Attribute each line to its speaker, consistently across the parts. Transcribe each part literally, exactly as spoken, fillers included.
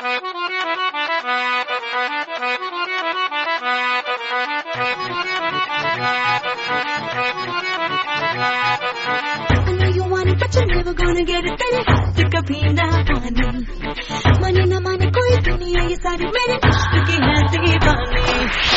Speaker 1: But you're never gonna get it, तेरे हाथ कभी ना पानी माने ना माने कोई दुनिया ये सारी मेरे इश्क की है दीवानी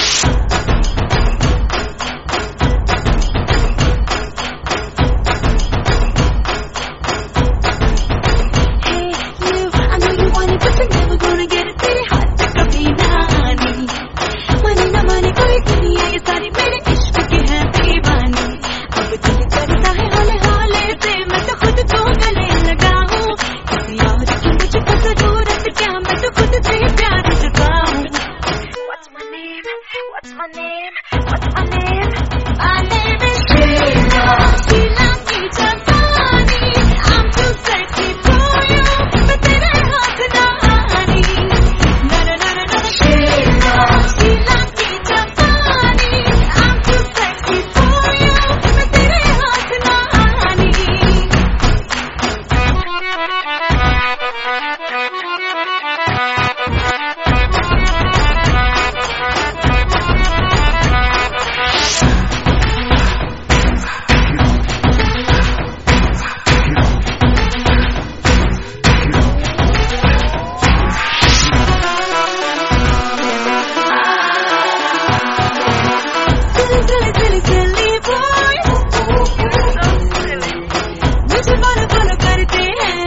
Speaker 1: Hey you, I know you want it but you're never gonna get it तेरे हाथ कभी ना आनी माने ना माने कोई दुनिया ये सारी मेरे इश्क की है दीवानी अब दिल करता है हाले हाले से मैं तो खुद को गले लगाऊं किसी और की मुझको जरूरत क्या मैं तो खुद से प्यार जताऊं What's my name? What's my name? What's my name? My name is Sheila Sheila की जवानी I'm too sexy for you मैं तेरे हाथ ना आनी ना ना ना ना Sheila Sheila की जवानी I'm too sexy for you मैं तेरे हाथ ना आनी Silly, silly, silly, silly boy मुझे फॉलो फॉलो करते हैं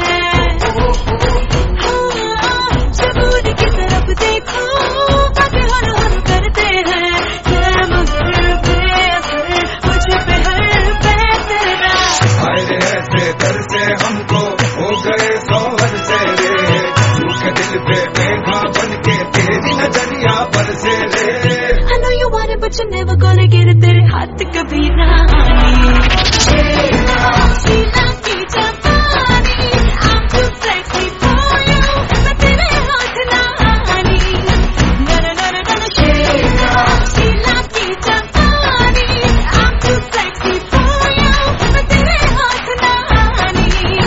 Speaker 1: हाँ शबूर की तरफ देखो बातें हर हर करते हैं क्या मगर बेअसर मुझ पे हर बेतरा
Speaker 2: आए ऐसे दर से हमको हो गए सोहर से रे झूठे दिल पे देखा बन के तेरी नजरिया पर से रे
Speaker 1: I know you want it but you're never gonna get it तेरे हाथ कभी ना आनी Sheila Sheila की जवानी I'm too sexy for you मैं तेरे हाथ ना आनी ना ना ना ना ना Sheila Sheila की जवानी I'm too sexy for you मैं तेरे हाथ ना आनी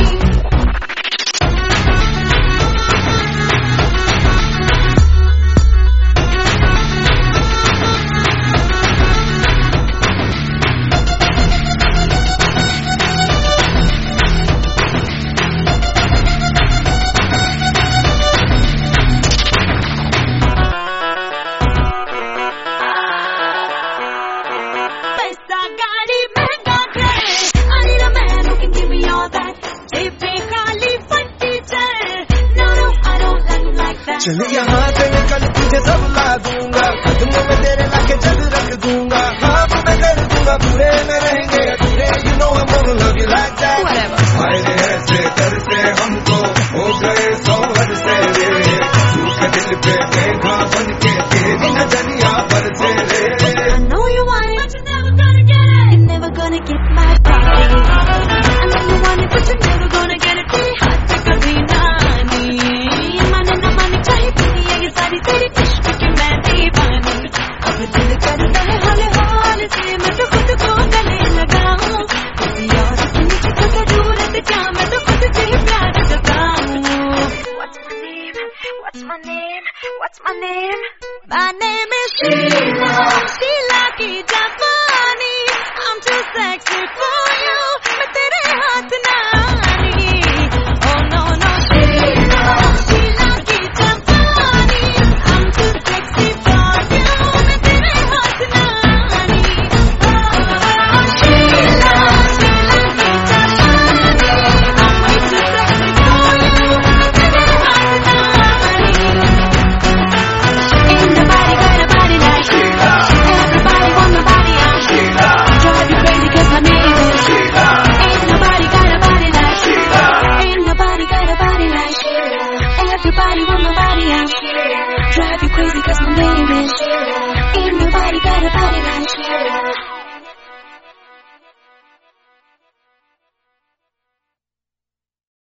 Speaker 1: पैसा गाड़ी महंगा घर I need a man who can give me all that जेबें खाली फटी चल No no I don't like like that
Speaker 3: चल यहाँ से निकल तुझे सब ला दूंगा कदमों में तेरे लाके जग रख दूंगा हाँ मैं कर दूंगा पूरे में रहेंगे अधूरे You know I'm gonna love you like that
Speaker 1: Whatever
Speaker 2: आए ऐसे दर से हमको हो गए सोहर से रे झूठे दिल पे देखा बन के तेरी नजरिया पर से रे
Speaker 1: I know you want it, but you're never gonna get it. You're never gonna get my body. I know you want it, but you're never gonna get it. तेरे हाथ पे कभी ना आनी माने ना माने चाहे दुनिया ये सारी तेरी इश्क की मैं दीवानी अब दिल करता है हाले हाले से मैं तो खुद को गले लगाऊं किसी और की मुझको जरूरत क्या मैं तो खुद से प्यार जताऊं What's my name? What's my name? What's my name? My name is Sheila Sheila